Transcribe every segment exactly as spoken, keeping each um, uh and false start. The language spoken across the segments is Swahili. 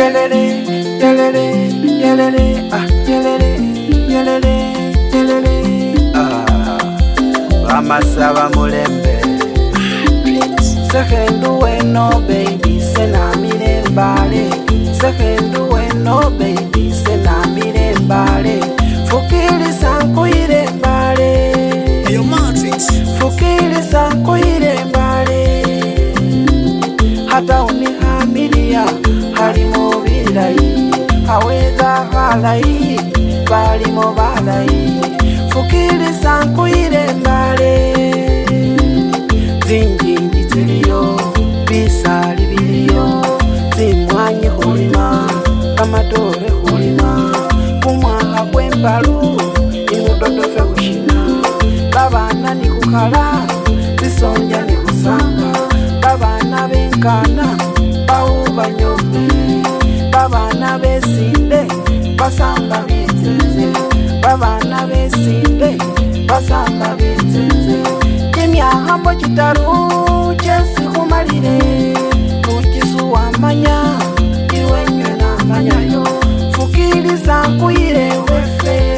yelele, yelele, yelele, ah, yelele, yelele, yelele, ah, Bamasaba mulembe. Sekendu weno baby, sena mirembale. Sekendu weno baby, sena mirembale. Fukili sanko irembale. Hey, yo, Matrix. Fukili sanko irembale. Hata unihamilia halimo bilai. Haweza halai, balimo balai. Fukili sanko irembale. Zinjinji ziliyo, bisali biliyo. Zimwanyi hulima, kamatore hulima. Kumwaha kwembalu, inudodofe kushina. Babana ni kukala, zisonja ni kusanga. Babana benkana, bauba nyombe. Babana besinde, basamba biteze. Babana besinde, basamba biteze. Jemia hambo chitaru, chesi kumalire. Kuchisu wa manya, iwe nywe na manyayo. Fukili sanku ire wefe.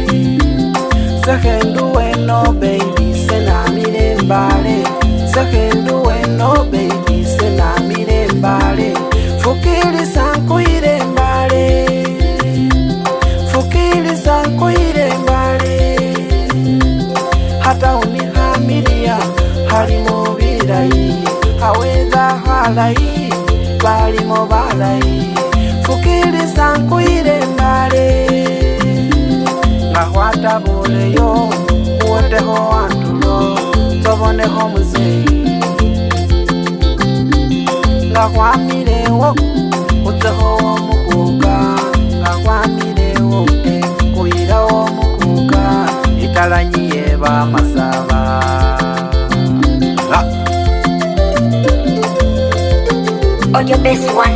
Sekendu weno baby, sena mirembale. Sekendu weno baby, sena mirembale. Fukili sanku irembale. Fukili sanku irembale. Hata unihamilia halimo bilai. Haweza halai, balimo balai. Fukili sanku irembale. Ngahwata buleyo, uweteho wantulo. Toboneho muzei. Ngahwamilewo, uteho mukuka. Ngahwamilewo, kuirawo mukuka. Italanyiye Bamasaba. Ah. Oh, your best one.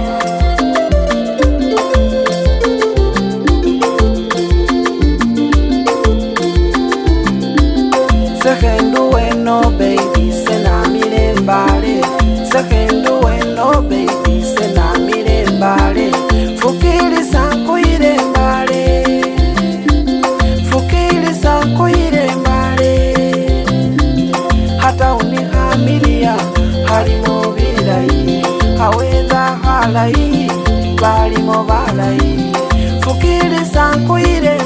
Sekendu weno baby, sena mirembale. Sekendu weno baby, sena mirembale. Fukili sanko irembale. Fukili sanko irembale. Hata unihamilia halimo bilai. Haweza halai, balimo balai. Fukili sanko irembale.